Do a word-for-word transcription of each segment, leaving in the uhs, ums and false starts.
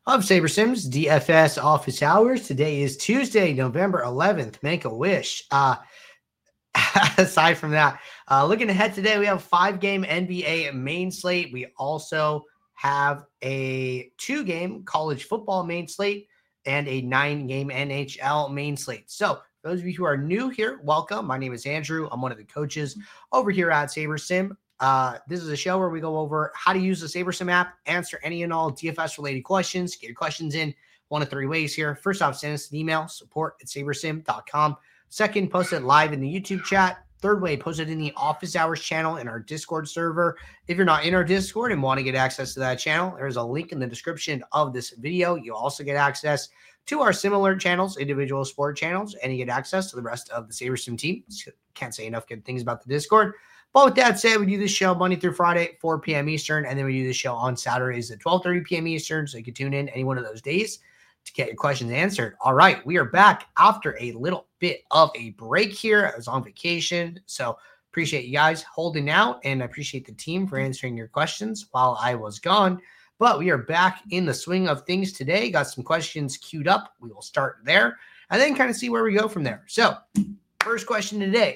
Of Saber Sims D F S office hours. Today is Tuesday, November eleventh. Make a wish. Uh, aside from that, uh, looking ahead today, we have a five-game N B A main slate. We also have a two-game college football main slate and a nine-game N H L main slate. So, for those of you who are new here, welcome. My name is Andrew. I'm one of the coaches over here at Saber Sim. Uh, this is a show where we go over how to use the SaberSim app, answer any and all D F S related questions, get your questions in one of three ways here. First off, send us an email, support at sabersim dot com. Second, post it live in the YouTube chat. Third way, post it in the office hours channel in our Discord server. If you're not in our Discord and want to get access to that channel, there's a link in the description of this video. You'll also get access to our similar channels, individual sport channels, and you get access to the rest of the SaberSim team. Can't say enough good things about the Discord. But with that said, we do this show Monday through Friday at four p.m. Eastern, and then we do this show on Saturdays at twelve thirty p.m. Eastern, so you can tune in any one of those days to get your questions answered. All right, we are back after a little bit of a break here. I was on vacation, so appreciate you guys holding out, and I appreciate the team for answering your questions while I was gone. But we are back in the swing of things today. Got some questions queued up. We will start there, and then kind of see where we go from there. So, first question today.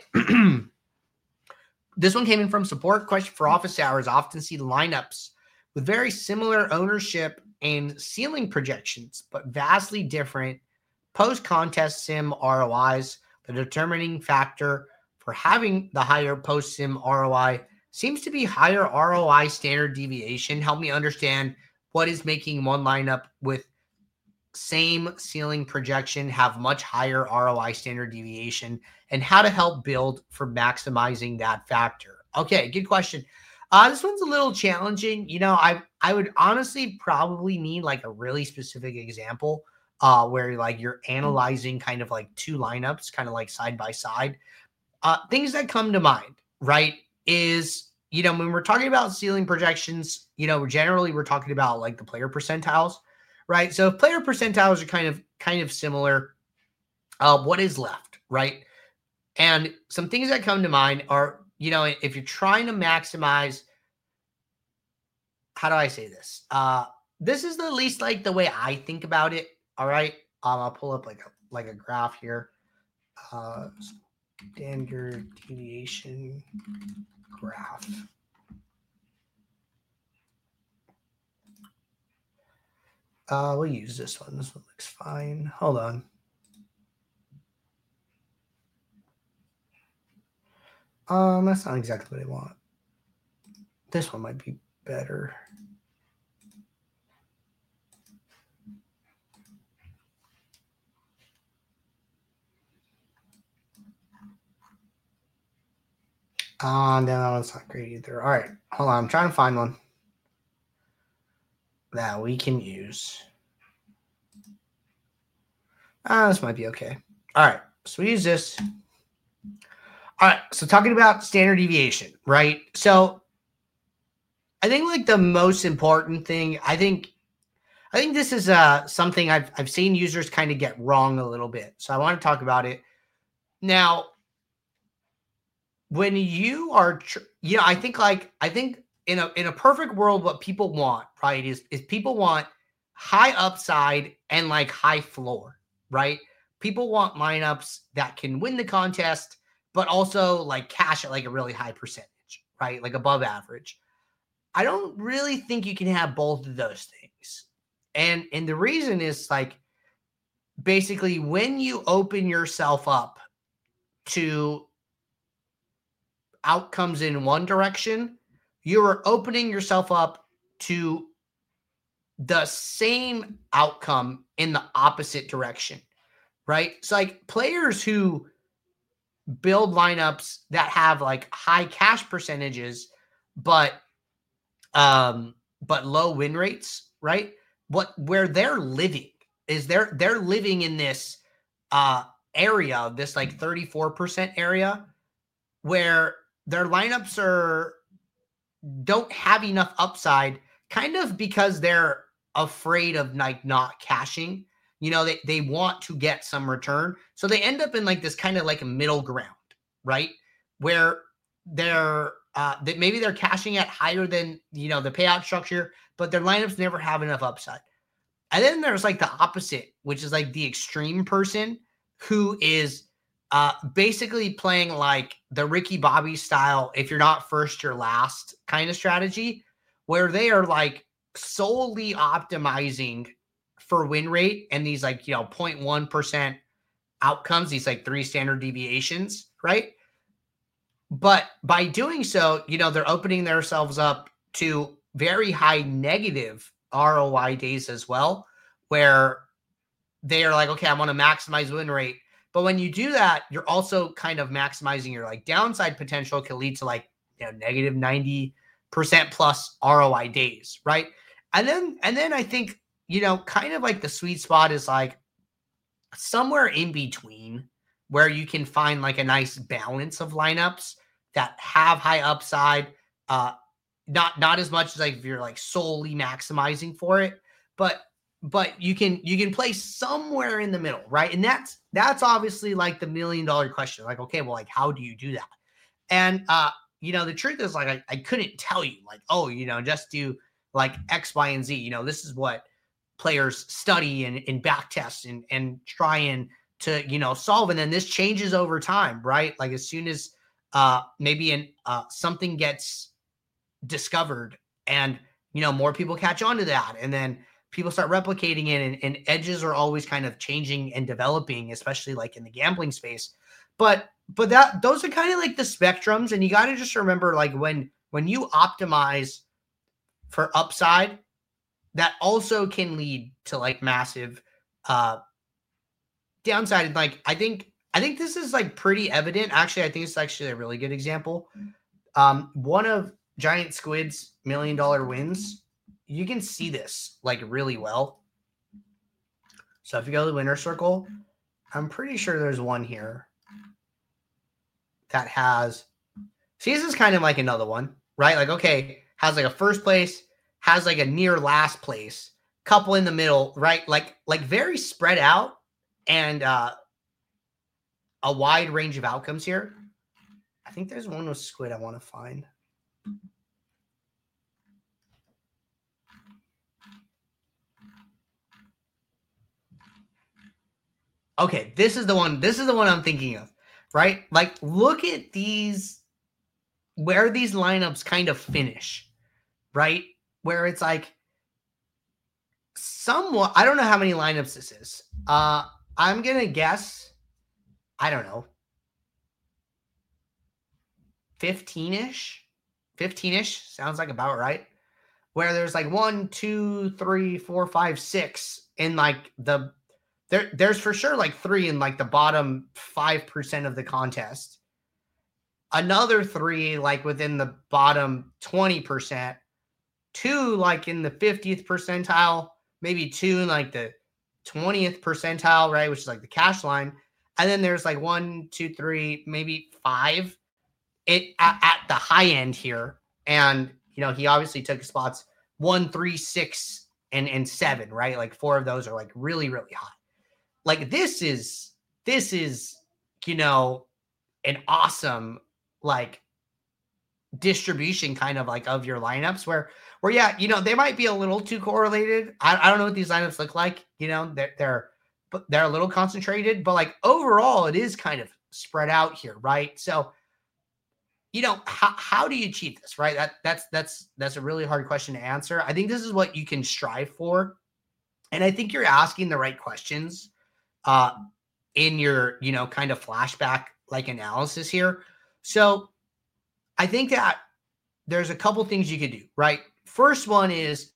This one came in from support. Question for office hours. Often see lineups with very similar ownership and ceiling projections, but vastly different post-contest sim R O Is. The determining factor for having the higher post-sim R O I seems to be higher R O I standard deviation. Help me understand what is making one lineup with same ceiling projection have much higher R O I standard deviation, and how to help build for maximizing that factor. Okay, good question. Uh, this one's a little challenging. You know, I I would honestly probably need like a really specific example uh, where like you're analyzing kind of like two lineups, kind of like side by side. Uh, things that come to mind, right, is, you know, when we're talking about ceiling projections, you know, generally we're talking about like the player percentiles. Right. So if player percentiles are kind of kind of similar, uh, what is left? Right. And some things that come to mind are, you know, if you're trying to maximize, how do I say this? Uh, this is the least like the way I think about it. All right. Um, I'll pull up like a like a graph here. Uh, standard deviation graph. Uh, we'll use this one. This one looks fine. Hold on. Um, that's not exactly what I want. This one might be better. Uh, no, that one's not great either. All right, hold on. I'm trying to find one that we can use. Uh, this might be okay. All right, so we use this. All right, so talking about standard deviation, right? So I think like the most important thing, I think, I think this is uh something I've I've seen users kind of get wrong a little bit. So I want to talk about it now. When you are, tr- you know, I think like I think in a in a perfect world, what people want, right, is is people want high upside and like high floor, right? People want lineups that can win the contest, but also like cash at like a really high percentage, right? Like above average. I don't really think you can have both of those things. And and the reason is like basically when you open yourself up to outcomes in one direction, you're opening yourself up to the same outcome in the opposite direction, right? It's like players who build lineups that have like high cash percentages, but um, but low win rates, right? What where they're living is they're they're living in this uh area, this like thirty-four percent area where their lineups are don't have enough upside, kind of because they're afraid of like not cashing. You know, they, they want to get some return. So they end up in like this kind of like a middle ground, right? Where they're uh that maybe they're cashing at higher than, you know, the payout structure, but their lineups never have enough upside. And then there's like the opposite, which is like the extreme person who is uh, basically playing like the Ricky Bobby style, if you're not first, you're last kind of strategy, where they are like solely optimizing for win rate and these like, you know, zero point one percent outcomes, these like three standard deviations, right? But by doing so, you know, they're opening themselves up to very high negative R O I days as well, where they are like, okay, I want to maximize win rate. But when you do that, you're also kind of maximizing your like downside potential, can lead to like, you know, negative ninety percent plus R O I days, right? And then, and then I think, you know, kind of like the sweet spot is like somewhere in between where you can find like a nice balance of lineups that have high upside, uh, not not as much as like if you're like solely maximizing for it, but but you can you can play somewhere in the middle, right? And that's that's obviously like the million dollar question. Like, okay, well, like how do you do that? And uh, you know, the truth is like I, I couldn't tell you, like, oh, you know, just do like X, Y, and Z. You know, this is what players study and, and back test and and try and to, you know, solve. And then this changes over time, right? Like as soon as uh maybe an uh something gets discovered and, you know, more people catch on to that, and then people start replicating it, and, and edges are always kind of changing and developing, especially like in the gambling space. But but that those are kind of like the spectrums, and you got to just remember, like when when you optimize for upside, that also can lead to like massive uh downside. And like I think I think this is like pretty evident. Actually, I think it's actually a really good example. Um, one of Giant Squid's million dollar wins, you can see this like really well. So if you go to the winner circle, I'm pretty sure there's one here that has, see, this is kind of like another one, right? Like, okay, has like a first place, has like a near last place, couple in the middle, right? Like, like very spread out and uh, a wide range of outcomes here. I think there's one with Squid I want to find. Okay, this is the one. This is the one I'm thinking of, right? Like, look at these, where these lineups kind of finish, right? Where it's like somewhat, I don't know how many lineups this is. Uh, I'm going to guess, I don't know, fifteen-ish, fifteen-ish sounds like about right. Where there's like one, two, three, four, five, six in like the, there, there's for sure like three in like the bottom five percent of the contest. Another three like within the bottom twenty percent. Two like in the fiftieth percentile, maybe two in like the twentieth percentile, right? Which is like the cash line. And then there's like one, two, three, maybe five it at, at the high end here. And, you know, he obviously took spots one, three, six, and, and seven, right? Like four of those are like really, really high. Like this is, this is, you know, an awesome like distribution kind of like of your lineups where, where, yeah, you know, they might be a little too correlated. I, I don't know what these lineups look like, you know, they're, they're, but they're a little concentrated, but like overall it is kind of spread out here. Right. So, you know, how, how do you achieve this? Right. That that's, that's, that's a really hard question to answer. I think this is what you can strive for. And I think you're asking the right questions uh, in your, you know, kind of flashback like analysis here. So I think that there's a couple things you could do, right? First one is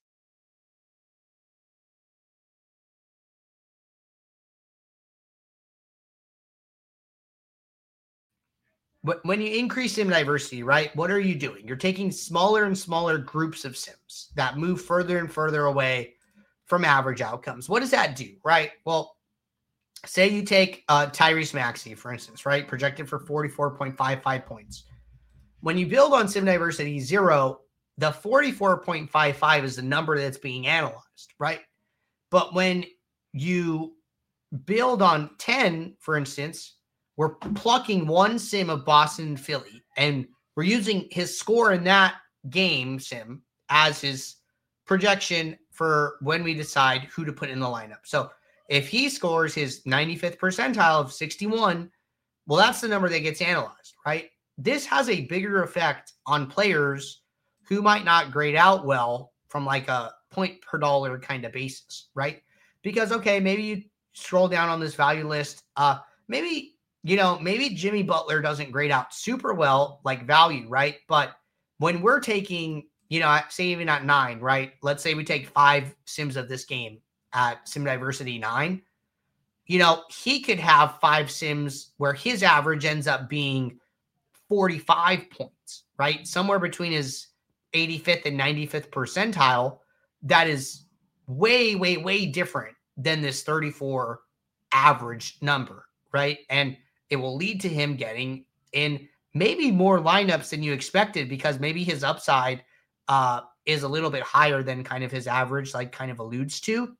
but when you increase sim diversity, right? What are you doing? You're taking smaller and smaller groups of sims that move further and further away from average outcomes. What does that do, right? Well, say you take uh, Tyrese Maxey, for instance, right? Projected for forty-four point five five points. When you build on sim diversity zero, the forty-four point five five is the number that's being analyzed, right? But when you build on ten, for instance, we're plucking one sim of Boston and Philly, and we're using his score in that game sim as his projection for when we decide who to put in the lineup. So if he scores his ninety-fifth percentile of sixty-one, well, that's the number that gets analyzed, right? This has a bigger effect on players who might not grade out well from like a point per dollar kind of basis, right? Because, okay, maybe you scroll down on this value list. Uh, maybe, you know, maybe Jimmy Butler doesn't grade out super well, like value, right? But when we're taking, you know, say even at nine, right? Let's say we take five sims of this game at Sim Diversity nine. You know, he could have five sims where his average ends up being forty-five points, right? Somewhere between his eighty-fifth and ninety-fifth percentile. That is way, way, way different than this thirty-four average number, right? And it will lead to him getting in maybe more lineups than you expected because maybe his upside uh, is a little bit higher than kind of his average, like kind of alludes to.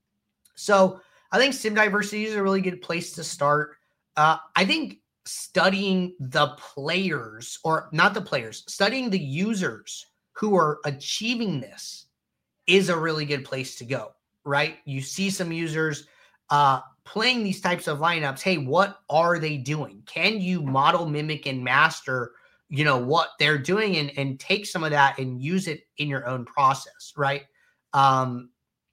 So I think Sim Diversity is a really good place to start. Uh, I think studying the players, or not the players, studying the users who are achieving this is a really good place to go, right? You see some users uh, playing these types of lineups. Hey, what are they doing? Can you model, mimic, and master, you know, what they're doing and, and take some of that and use it in your own process, right? Um,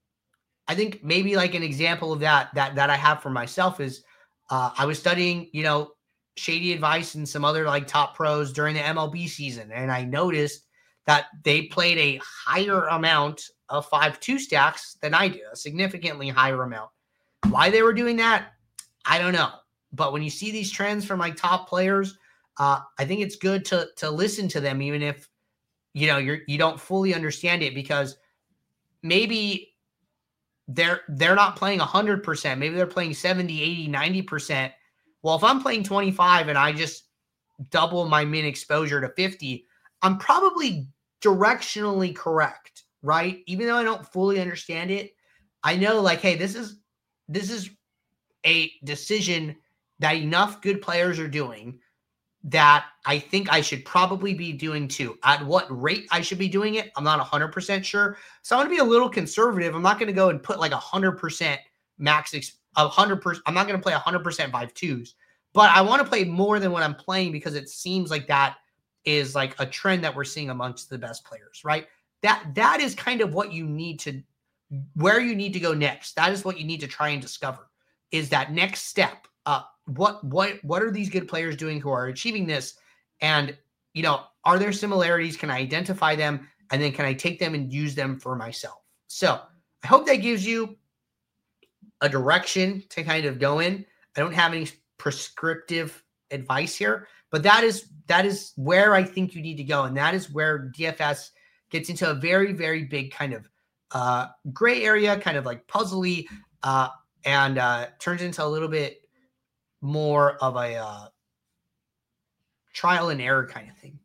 I think maybe like an example of that, that, that I have for myself is uh, I was studying, you know, Shady Advice and some other like top pros during the M L B season. And I noticed that they played a higher amount of five two stacks than I did, a significantly higher amount. Why they were doing that, I don't know. But when you see these trends from like top players, uh, I think it's good to to listen to them, even if, you know, you're you don't fully understand it, because maybe they're they're not playing one hundred percent. Maybe they're playing seventy, eighty, ninety percent. Well, if I'm playing twenty-five and I just double my min exposure to fifty, I'm probably directionally correct, right? Even though I don't fully understand it, I know like, hey, this is this is a decision that enough good players are doing that I think I should probably be doing too. At what rate I should be doing it, I'm not one hundred percent sure. So I'm going to be a little conservative. I'm not going to go and put like one hundred percent max, ex- one hundred percent. I'm not going to play one hundred percent five twos, but I want to play more than what I'm playing because it seems like that is like a trend that we're seeing amongst the best players, right? That That is kind of what you need to, where you need to go next. That is what you need to try and discover, is that next step. Uh, what what what are these good players doing who are achieving this? And, you know, are there similarities? Can I identify them? And then can I take them and use them for myself? So I hope that gives you a direction to kind of go in. I don't have any prescriptive advice here, but that is that is where I think you need to go. And that is where D F S gets into a very, very big kind of uh, gray area, kind of like puzzly, uh, and uh, turns into a little bit more of a uh, trial and error kind of thing.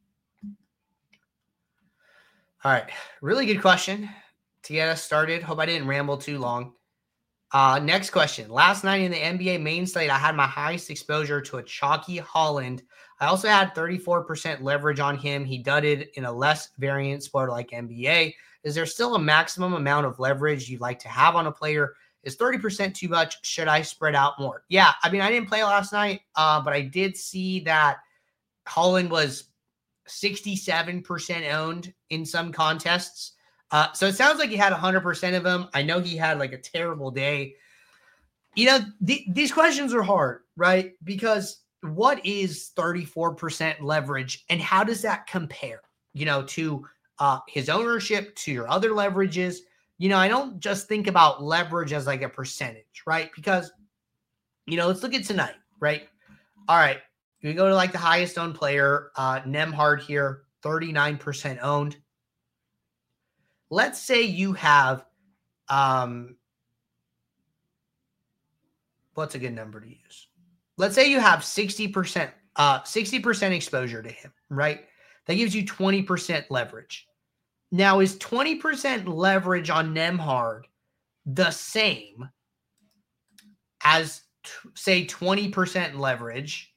All right. Really good question to get us started. Hope I didn't ramble too long. Uh, next question. Last night in the N B A main slate, I had my highest exposure to a chalky Holland. I also had thirty-four percent leverage on him. He dudded in a less variant sport like N B A. Is there still a maximum amount of leverage you'd like to have on a player? Is thirty percent too much? Should I spread out more? Yeah, I mean, I didn't play last night, uh, but I did see that Holland was sixty-seven percent owned in some contests. Uh, so it sounds like he had one hundred percent of them. I know he had like a terrible day. You know, th- these questions are hard, right? Because what is thirty-four percent leverage and how does that compare, you know, to uh, his ownership, to your other leverages? You know, I don't just think about leverage as like a percentage, right? Because, you know, let's look at tonight, right? All right. We go to like the highest owned player, uh, Nembhard here, thirty-nine percent owned. Let's say you have, um, what's a good number to use? Let's say you have sixty percent, uh, sixty percent exposure to him, right? That gives you twenty percent leverage. Now, is twenty percent leverage on Nembhard the same as, t- say, twenty percent leverage?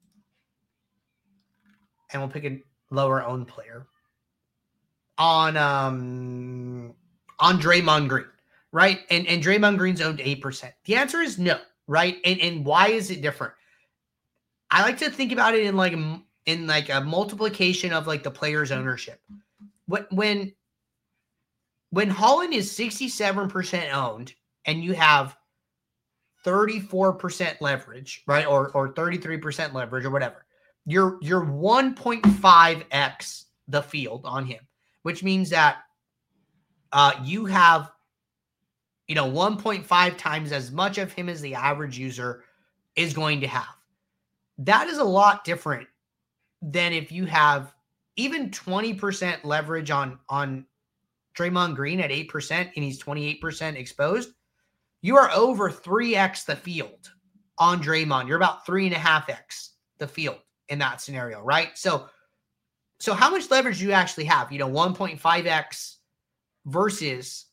And we'll pick a lower owned player on um, on Draymond Green, right? And and Draymond Green's owned eight percent. The answer is no, right? And and why is it different? I like to think about it in like in like a multiplication of like the player's ownership. When when when Holland is sixty-seven percent owned and you have thirty-four percent leverage, right? Or or thirty-three percent leverage or whatever. You're you're one point five x the field on him, which means that uh, you have, you know, one point five times as much of him as the average user is going to have. That is a lot different than if you have even twenty percent leverage on, on Draymond Green at eight percent and he's twenty-eight percent exposed. You are over three x the field on Draymond. You're about three and a half x the field in that scenario, right? So, so how much leverage do you actually have? You know, one point five x versus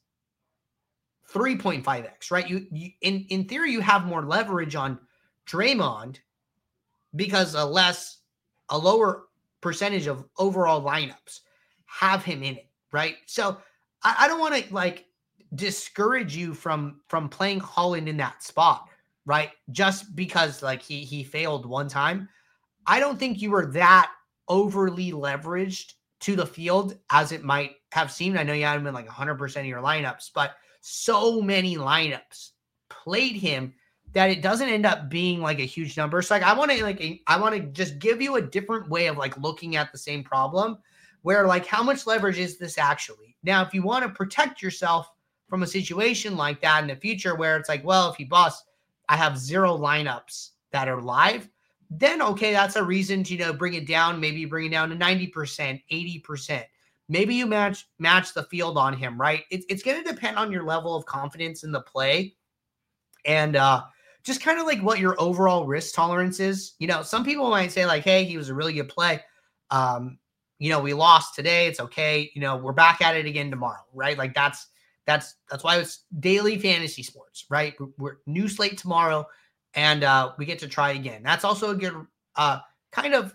three point five x, right? You, you in, in theory, you have more leverage on Draymond because a less, a lower percentage of overall lineups have him in it, right? So I, I don't want to like discourage you from from playing Holland in that spot, right? Just because like he he failed one time. I don't think you were that overly leveraged to the field as it might have seemed. I know you haven't been like one hundred percent of your lineups, but so many lineups played him that it doesn't end up being like a huge number. So like I want to like I want to just give you a different way of like looking at the same problem where like how much leverage is this actually? Now, if you want to protect yourself from a situation like that in the future where it's like, well, if he busts, I have zero lineups that are live, then okay, that's a reason to, you know, bring it down, maybe bring it down to ninety percent, eighty percent. Maybe you match match the field on him, right? It's it's going to depend on your level of confidence in the play and uh, just kind of like what your overall risk tolerance is. You know, some people might say like, hey, he was a really good play. Um, you know, we lost today. It's okay. You know, we're back at it again tomorrow, right? Like that's That's that's why it's daily fantasy sports, right? We're, we're new slate tomorrow, and uh, we get to try again. That's also a good uh, kind of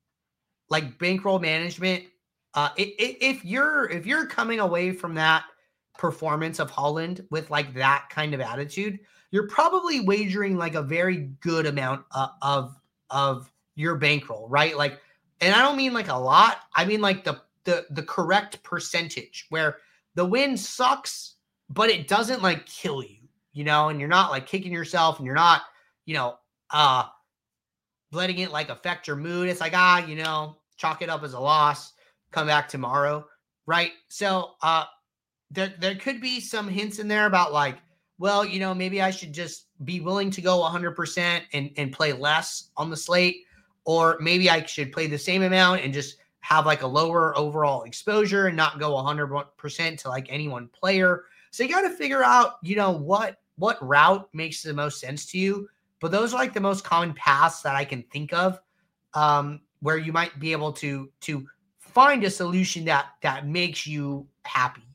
like bankroll management. Uh, it, it, if you're if you're coming away from that performance of Holland with like that kind of attitude, you're probably wagering like a very good amount uh, of of your bankroll, right? Like, and I don't mean like a lot. I mean like the the the correct percentage where the win sucks, but it doesn't like kill you, you know, and you're not like kicking yourself and you're not, you know, uh, letting it like affect your mood. It's like, ah, you know, chalk it up as a loss, come back tomorrow. Right. So, uh, there, there could be some hints in there about like, well, you know, maybe I should just be willing to go one hundred percent and, and play less on the slate, or maybe I should play the same amount and just have like a lower overall exposure and not go one hundred percent to like any one player. So you got to figure out, you know, what, what route makes the most sense to you. But those are like the most common paths that I can think of um, where you might be able to, to find a solution that, that makes you happy.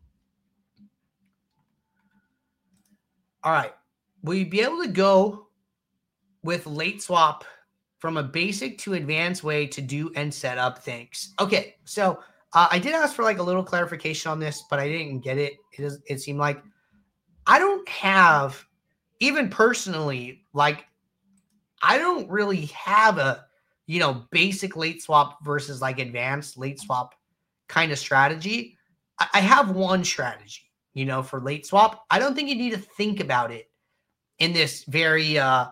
All right. Will you be able to go with late swap from a basic to advanced way to do and set up things? Okay, so uh, I did ask for like a little clarification on this, but I didn't get it. It, is, it seemed like I don't have, even personally, like I don't really have a, you know, basic late swap versus like advanced late swap kind of strategy. I, I have one strategy, you know, for late swap. I don't think you need to think about it in this very, uh,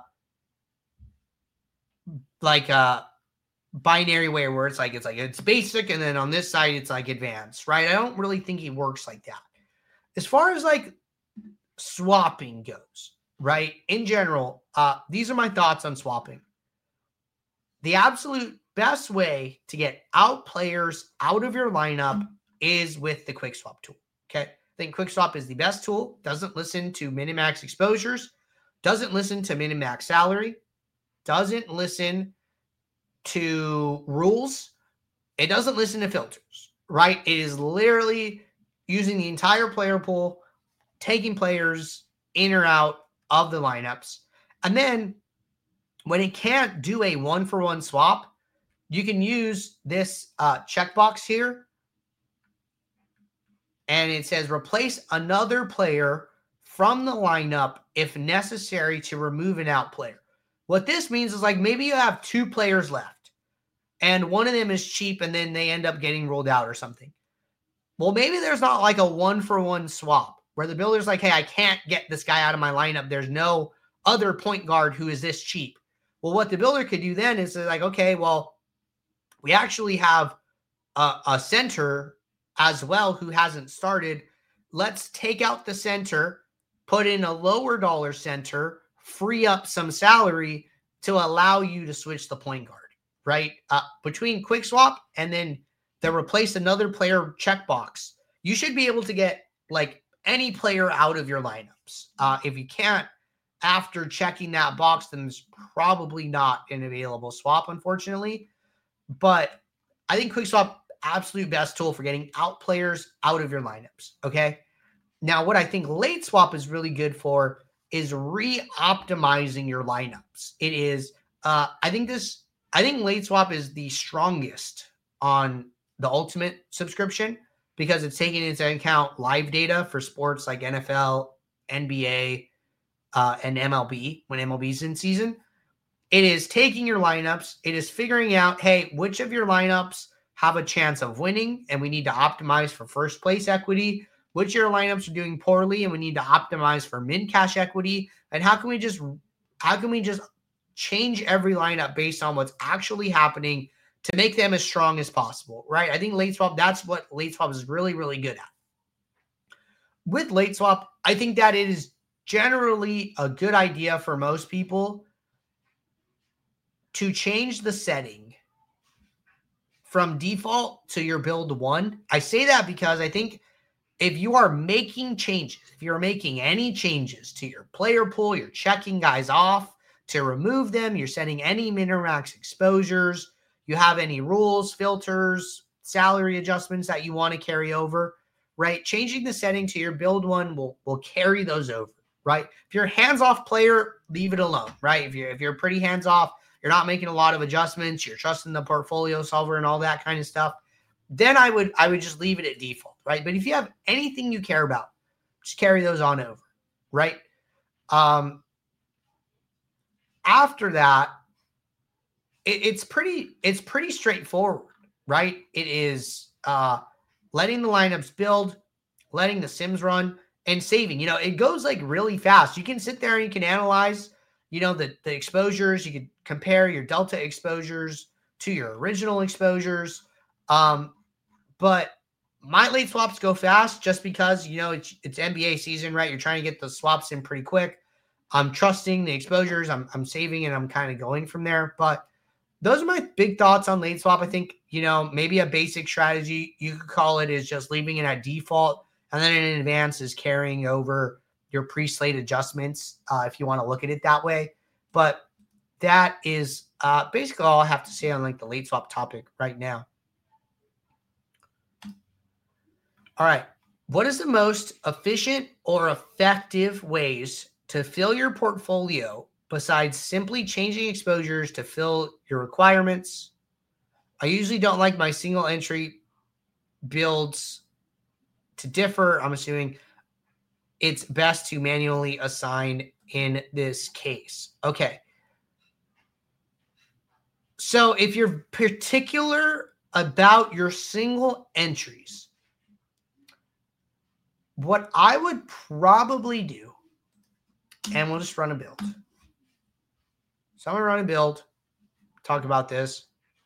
like a binary way where it's like, it's like, it's basic. And then on this side, it's like advanced, right? I don't really think it works like that. As far as like swapping goes, right? In general, uh, these are my thoughts on swapping. The absolute best way to get out players out of your lineup is with the quick swap tool. Okay. I think quick swap is the best tool. Doesn't listen to minimax exposures, doesn't listen to minimax salary, doesn't listen to rules. It doesn't listen to filters, right? It is literally using the entire player pool, taking players in or out of the lineups. And then when it can't do a one-for-one swap, you can use this uh, checkbox here. and it says replace another player from the lineup if necessary to remove an out player. What this means is like maybe you have two players left and one of them is cheap and then they end up getting rolled out or something. Well, maybe there's not like a one for one swap where the builder's like, hey, I can't get this guy out of my lineup. There's no other point guard who is this cheap. Well, what the builder could do then is like, okay, well, we actually have a, a center as well who hasn't started. Let's take out the center, put in a lower dollar center, free up some salary to allow you to switch the point guard, right? Uh, between quick swap and then the replace another player checkbox, you should be able to get like any player out of your lineups. Uh, if you can't, after checking that box, then there's probably not an available swap, unfortunately. But I think quick swap, absolute best tool for getting out players out of your lineups. Okay. Now, what I think late swap is really good for is re-optimizing your lineups. It is, uh, I think this, I think late swap is the strongest on the Ultimate subscription because it's taking into account live data for sports like N F L, N B A, uh, and M L B when M L B is in season. It is taking your lineups. It is figuring out, hey, which of your lineups have a chance of winning and we need to optimize for first place equity. Which of your lineups are doing poorly and we need to optimize for min cash equity. And how can we just, how can we just change every lineup based on what's actually happening to make them as strong as possible, right? I think late swap, that's what late swap is really, really good at. With late swap, I think that it is generally a good idea for most people to change the setting from default to your build one. I say that because I think if you are making changes, if you're making any changes to your player pool, you're checking guys off to remove them, you're setting any min or max exposures, you have any rules, filters, salary adjustments that you want to carry over, right? Changing the setting to your build one will, will carry those over, right? If you're a hands-off player, leave it alone, right? If you're, if you're pretty hands-off, you're not making a lot of adjustments, you're trusting the portfolio solver and all that kind of stuff, then I would I would just leave it at default, right? But if you have anything you care about, just carry those on over, right? Um, after that, it, it's pretty it's pretty straightforward, right? It is uh, letting the lineups build, letting the sims run, and saving. You know, it goes like really fast. You can sit there and you can analyze, you know, the, the exposures. You can compare your delta exposures to your original exposures. Um, but my late swaps go fast just because, you know, it's, it's N B A season, right? You're trying to get the swaps in pretty quick. I'm trusting the exposures. I'm, I'm saving and I'm kind of going from there. But those are my big thoughts on late swap. I think, you know, maybe a basic strategy you could call it is just leaving it at default. And then in advance is carrying over your pre-slate adjustments, uh, if you want to look at it that way. But that is uh, basically all I have to say on like the late swap topic right now. All right. What is the most efficient or effective ways to fill your portfolio besides simply changing exposures to fill your requirements? I usually don't like my single entry builds to differ. I'm assuming it's best to manually assign in this case. Okay. So if you're particular about your single entries, what I would probably do, and we'll just run a build. So I'm going to run a build, talk about this.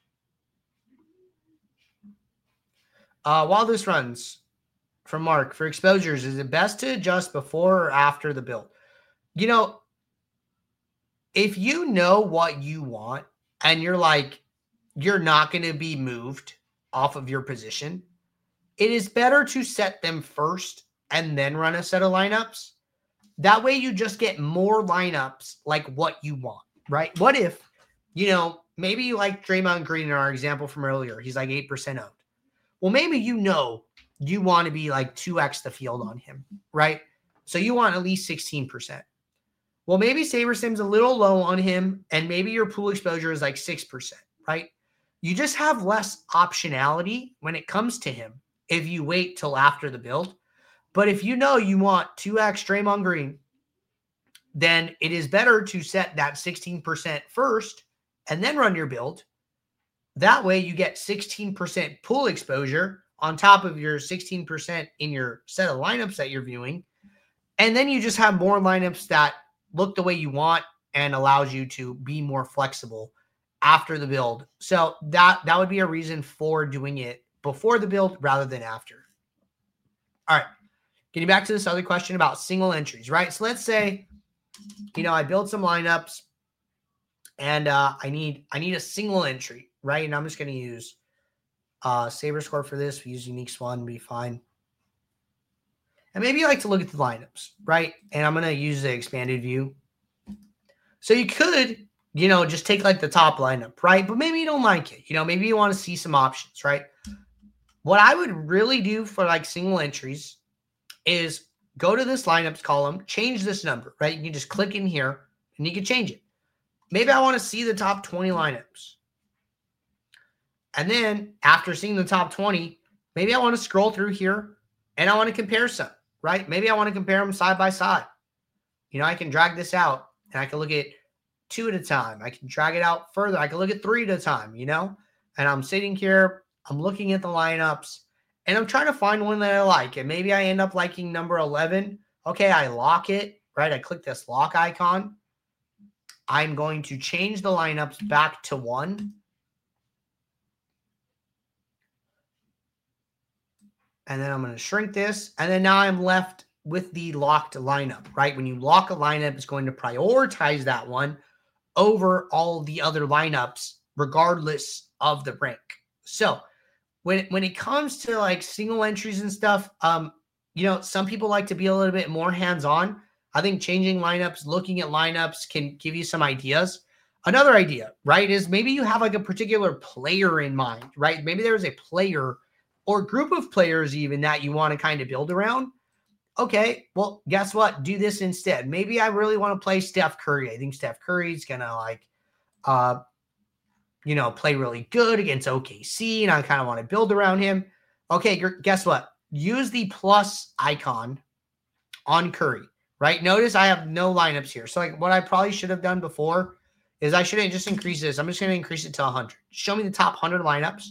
Uh, while this runs, from Mark, for exposures, is it best to adjust before or after the build? You know, if you know what you want and you're like, you're not going to be moved off of your position, it is better to set them first and then run a set of lineups. That way you just get more lineups like what you want, right? What if, you know, maybe you like Draymond Green in our example from earlier. He's like eight percent owned. Well, maybe you know you want to be like two x the field on him, right? So you want at least sixteen percent. Well, maybe SaberSim's a little low on him, and maybe your pool exposure is like six percent, right? You just have less optionality when it comes to him. if you wait till after the build. But if you know you want two X Draymond Green, then it is better to set that sixteen percent first and then run your build. That way you get sixteen percent pool exposure on top of your sixteen percent in your set of lineups that you're viewing. And then you just have more lineups that look the way you want and allows you to be more flexible after the build. So that, that would be a reason for doing it before the build rather than after. All right. Getting back to this other question about single entries, right? So let's say, you know, I build some lineups and uh, I need I need a single entry, right? And I'm just going to use uh, Saber Score for this. We use Unique Swan, be fine. And maybe you like to look at the lineups, right? And I'm going to use the expanded view. So you could, you know, just take like the top lineup, right? But maybe you don't like it. You know, maybe you want to see some options, right? What I would really do for like single entries is go to this lineups column, change this number, right? You can just click in here and you can change it. Maybe I want to see the top twenty lineups. And then after seeing the top twenty, maybe I want to scroll through here and I want to compare some, right? Maybe I want to compare them side by side. You know, I can drag this out and I can look at two at a time. I can drag it out further. I can look at three at a time, you know? And I'm sitting here, I'm looking at the lineups, and I'm trying to find one that I like. And maybe I end up liking number eleven. Okay, I lock it, right? I click this lock icon. I'm going to change the lineups back to one. And then I'm going to shrink this. And then now I'm left with the locked lineup, right? When you lock a lineup, it's going to prioritize that one over all the other lineups, regardless of the rank. So when, when it comes to like single entries and stuff, um, you know, some people like to be a little bit more hands-on. I think changing lineups, looking at lineups can give you some ideas. Another idea, right, is maybe you have like a particular player in mind, right? Maybe there's a player or group of players even that you want to kind of build around. Okay, well, guess what? Do this instead. Maybe I really want to play Steph Curry. I think Steph Curry's going to like, uh, you know, play really good against O K C, and I kind of want to build around him. Okay, guess what? Use the plus icon on Curry. Right? Notice I have no lineups here. So like what I probably should have done before is I shouldn't just increase this. I'm just going to increase it to one hundred. Show me the top one hundred lineups.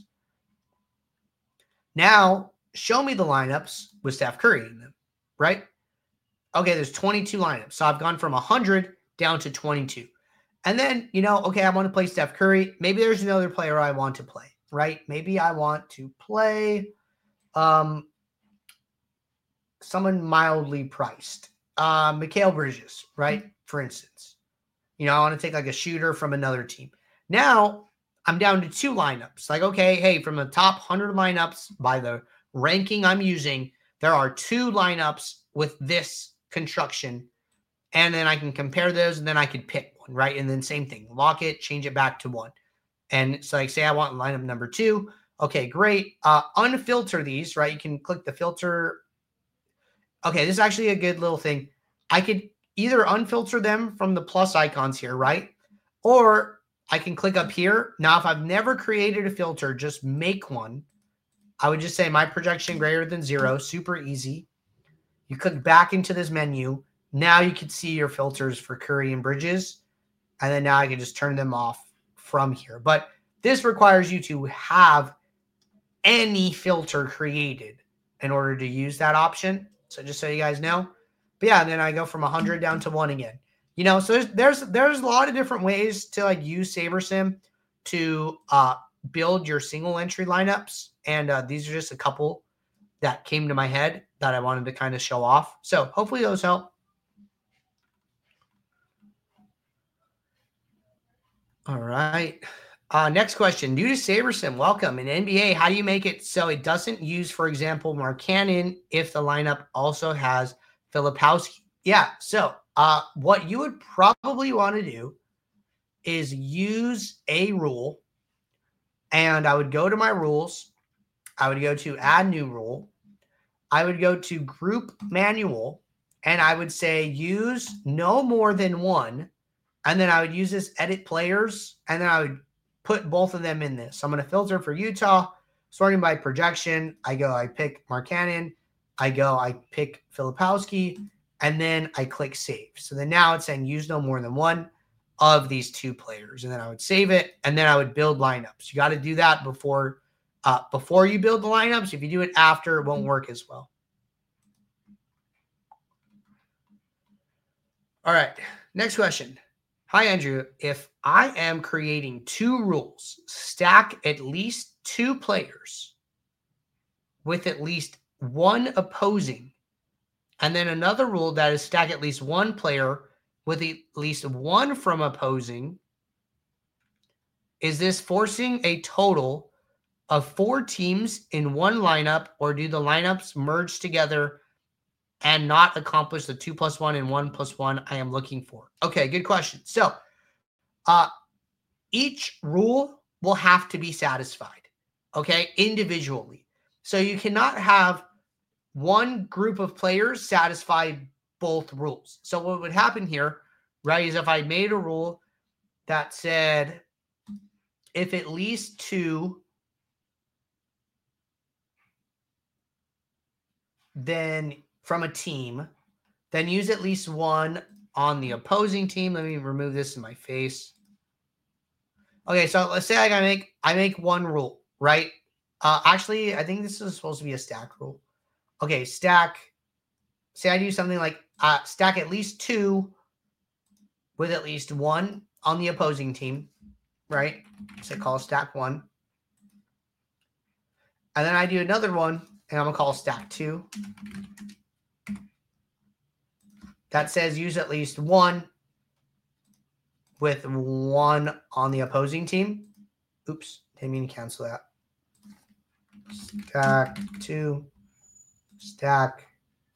Now, show me the lineups with Steph Curry in them, right? Okay, there's twenty-two lineups. So I've gone from one hundred down to twenty-two. And then, you know, okay, I want to play Steph Curry. Maybe there's another player I want to play, right? Maybe I want to play um, someone mildly priced. Uh, Mikal Bridges, right? For instance, you know, I want to take like a shooter from another team. Now I'm down to two lineups. Like, okay, hey, from the top one hundred lineups by the ranking I'm using, there are two lineups with this construction. And then I can compare those and then I can pick one, right? And then same thing, lock it, change it back to one. And so like, say I want lineup number two. Okay, great. Uh, unfilter these, right? You can click the filter. Okay, this is actually a good little thing. I could either unfilter them from the plus icons here, right? Or I can click up here. Now, if I've never created a filter, just make one. I would just say my projection greater than zero, super easy. You click back into this menu. Now you can see your filters for Curry and Bridges. And then now I can just turn them off from here. But this requires you to have any filter created in order to use that option. So just so you guys know. But yeah, and then I go from one hundred down to one again. You know, so there's there's, there's a lot of different ways to like use SaberSim to uh, build your single entry lineups. And uh, these are just a couple that came to my head that I wanted to kind of show off. So hopefully those help. All right. Uh, next question. New to SaberSim, welcome. In N B A, how do you make it so it doesn't use, for example, Markkanen if the lineup also has Filipowski? Yeah, so uh, what you would probably want to do is use a rule, and I would go to my rules. I would go to add new rule. I would go to group manual, and I would say use no more than one, and then I would use this edit players, and then I would put both of them in this. So I'm going to filter for Utah. sorting by projection, I go, I pick Markkanen, I go, I pick Filipowski, and then I click save. So then now it's saying use no more than one of these two players. And then I would save it, and then I would build lineups. You got to do that before, uh, before you build the lineups. If you do it after, it won't work as well. All right, next question. Hi, Andrew. If I am creating two rules, stack at least two players with at least one opposing, and then another rule that is stack at least one player with at least one from opposing, is this forcing a total of four teams in one lineup, or do the lineups merge together and not accomplish the two plus one and one plus one I am looking for? Okay, good question. So uh, each rule will have to be satisfied, okay, individually. So you cannot have one group of players satisfy both rules. So what would happen here, right, is if I made a rule that said if at least two, then from a team, then use at least one on the opposing team. Let me remove this in my face. Okay, so let's say I make I make one rule, right? Uh, actually, I think this is supposed to be a stack rule. Okay, stack. Say I do something like uh, stack at least two with at least one on the opposing team, right? So call stack one. And then I do another one, and I'm going to call stack two. That says use at least one with one on the opposing team. Oops, didn't mean to cancel that. Stack two, stack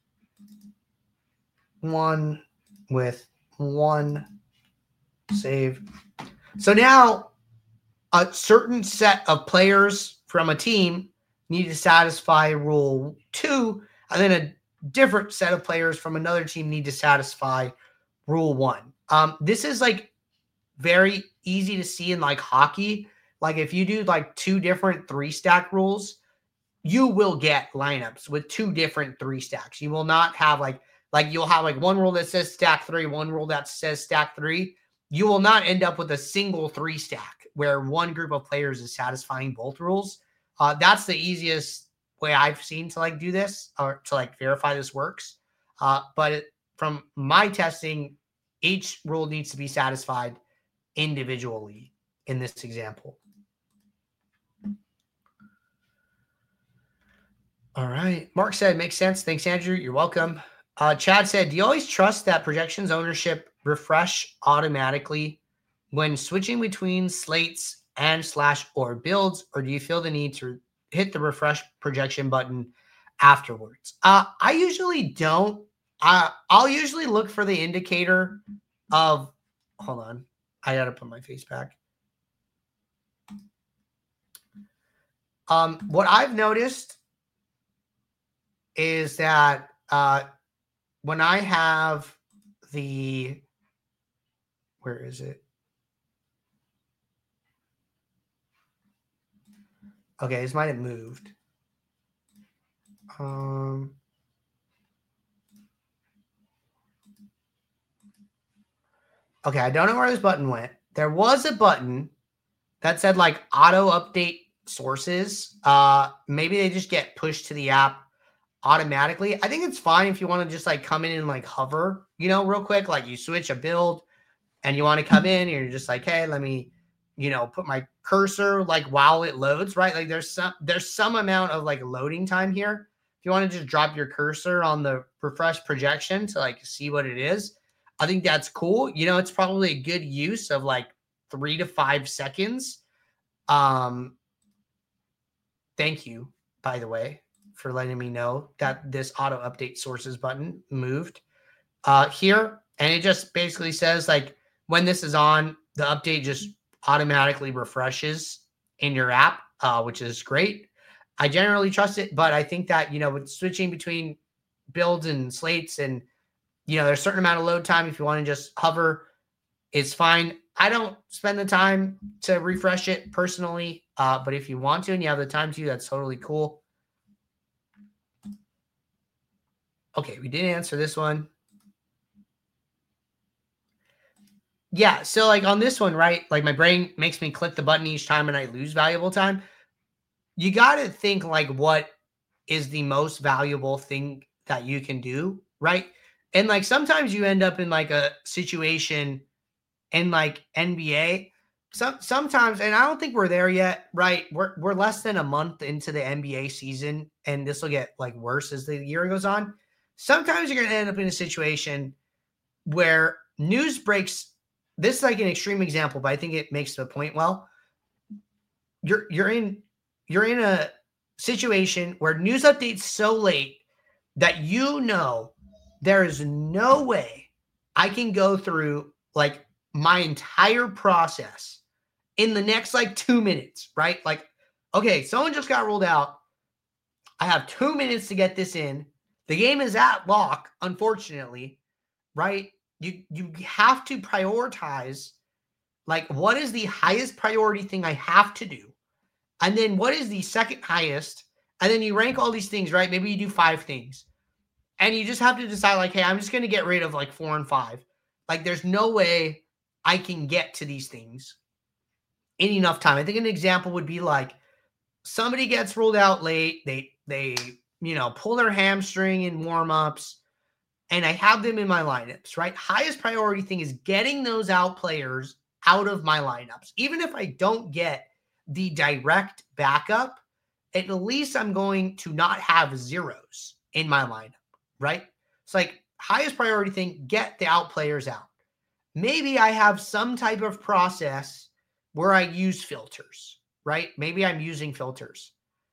one with one, save. So now a certain set of players from a team need to satisfy rule two, and then a different set of players from another team need to satisfy rule one. Um, this is like very easy to see in like hockey. Like if you do like two different three stack rules, you will get lineups with two different three stacks. You will not have like, like you'll have like one rule that says stack three, one rule that says stack three. You will not end up with a single three stack where one group of players is satisfying both rules. Uh, that's the easiest way I've seen to like do this or to like verify this works. Uh, but it, from my testing, each rule needs to be satisfied individually in this example. All right. Mark said, makes sense. Thanks, Andrew. You're welcome. Uh, Chad said, do you always trust that projections ownership refresh automatically when switching between slates and slash or builds, or do you feel the need to hit the refresh projection button afterwards? Uh, I usually don't. Uh, I'll usually look for the indicator of, hold on, I got to put my face back. Um, what I've noticed is that uh, when I have the, where is it? Okay, this might have moved. Um, okay, I don't know where this button went. There was a button that said like auto update sources. Uh, maybe they just get pushed to the app automatically. I think it's fine if you want to just like come in and like hover, you know, real quick. Like you switch a build and you want to come in and you're just like, hey, let me, you know, put my cursor like while it loads, right? Like there's some, there's some amount of like loading time here. If you want to just drop your cursor on the refresh projection to like see what it is, I think that's cool. You know, it's probably a good use of like three to five seconds. Um, thank you, by the way, for letting me know that this auto update sources button moved uh, here. And it just basically says like when this is on, the update just automatically refreshes in your app, uh, which is great. I generally trust it, but I think that, you know, with switching between builds and slates and, you know, there's a certain amount of load time. If you want to just hover, it's fine. I don't spend the time to refresh it personally, uh, but if you want to and you have the time to, that's totally cool. Okay, we did answer this one. Yeah, so like on this one, right? Like my brain makes me click the button each time and I lose valuable time. You got to think like what is the most valuable thing that you can do, right? And like sometimes you end up in like a situation in like N B A. Some sometimes, and I don't think we're there yet, right? We're we're less than a month into the N B A season, and this will get like worse as the year goes on. Sometimes you're gonna end up in a situation where news breaks. This is like an extreme example, but I think it makes the point well. You're you're in you're in a situation where news updates so late that you know there is no way I can go through like my entire process in the next like two minutes, right? Like, okay, someone just got ruled out. I have two minutes to get this in. The game is at lock, unfortunately, right? You you have to prioritize like what is the highest priority thing I have to do? And then what is the second highest? And then you rank all these things, right? Maybe you do five things. And you just have to decide like, hey, I'm just going to get rid of like four and five. Like there's no way I can get to these things in enough time. I think an example would be like somebody gets ruled out late. They, they, you know, pull their hamstring in warmups and I have them in my lineups, right? Highest priority thing is getting those out players out of my lineups. Even if I don't get the direct backup, at least I'm going to not have zeros in my lineup, right? It's like highest priority thing, get the out players out. Maybe I have some type of process where I use filters, right? Maybe I'm using filters.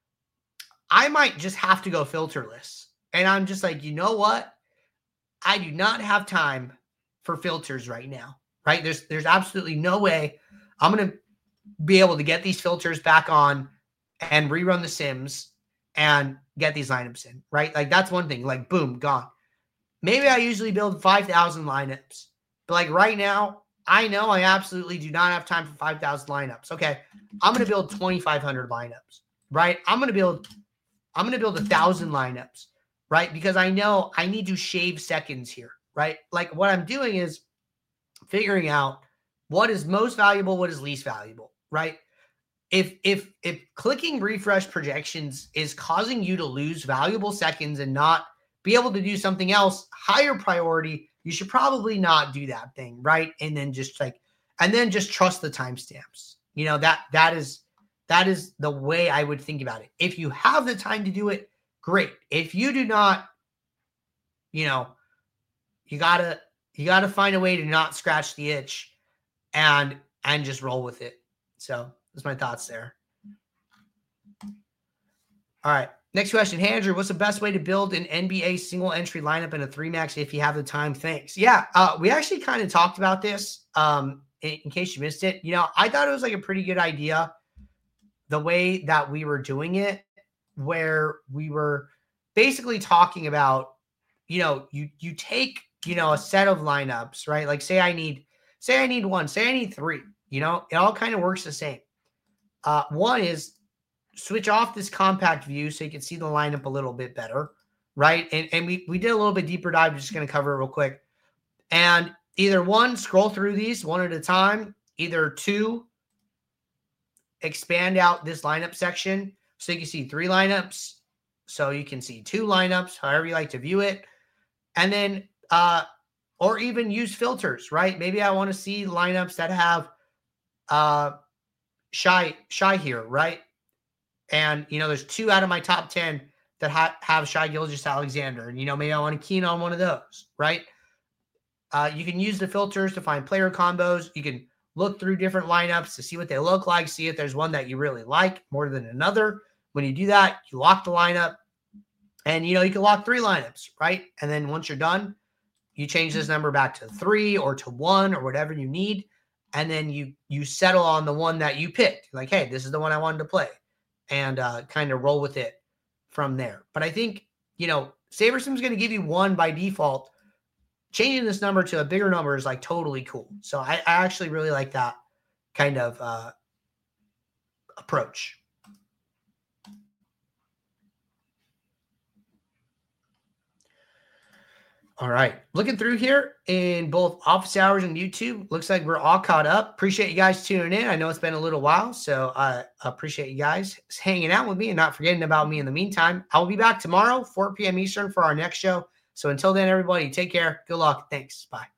I might just have to go filterless. And I'm just like, you know what? I do not have time for filters right now, right? There's there's absolutely no way I'm going to be able to get these filters back on and rerun the Sims and get these lineups in, right? Like that's one thing, like boom, gone. Maybe I usually build five thousand lineups, but like right now, I know I absolutely do not have time for five thousand lineups. Okay, I'm going to build twenty-five hundred lineups, right? I'm going to build, I'm going to build a thousand lineups, right? Because I know I need to shave seconds here, right? Like what I'm doing is figuring out what is most valuable, what is least valuable, right? If if if clicking refresh projections is causing you to lose valuable seconds and not be able to do something else higher priority, you should probably not do that thing, right? And then just like, and then just trust the timestamps. You know, that that is that is the way I would think about it. If you have the time to do it, great. If you do not, you know, you gotta you gotta find a way to not scratch the itch and and just roll with it. So that's my thoughts there. All right. Next question. Hey, Andrew, what's the best way to build an N B A single entry lineup in a three max if you have the time? Thanks. Yeah. Uh, we actually kind of talked about this um, in, in case you missed it. You know, I thought it was like a pretty good idea the way that we were doing it, where we were basically talking about, you know, you, you take, you know, a set of lineups, right? Like say I need, say I need one, say I need three, you know, it all kind of works the same. Uh, one is switch off this compact view so you can see the lineup a little bit better, right? And, and we, we did a little bit deeper dive. I'm just going to cover it real quick. And either one, scroll through these one at a time. Either two, expand out this lineup section so you can see three lineups. So you can see two lineups, however you like to view it. And then, uh, or even use filters, right? Maybe I want to see lineups that have uh, Shy, Shy here, right? And, you know, there's two out of my top ten that ha- have Shai Gilgeous-Alexander. And, you know, maybe I want to key in on one of those, right? Uh, you can use the filters to find player combos. You can look through different lineups to see what they look like, see if there's one that you really like more than another. When you do that, you lock the lineup. And, you know, you can lock three lineups, right? And then once you're done, you change this number back to three or to one or whatever you need. And then you you settle on the one that you picked. Like, hey, this is the one I wanted to play. And uh, kind of roll with it from there. But I think, you know, SaberSim's going to give you one by default changing this number to a bigger number is like totally cool. So I, I actually really like that kind of uh, approach. All right. Looking through here in both office hours and YouTube, looks like we're all caught up. Appreciate you guys tuning in. I know it's been a little while, so I appreciate you guys hanging out with me and not forgetting about me in the meantime. I'll be back tomorrow, four p.m. Eastern for our next show. So until then, everybody, take care. Good luck. Thanks. Bye.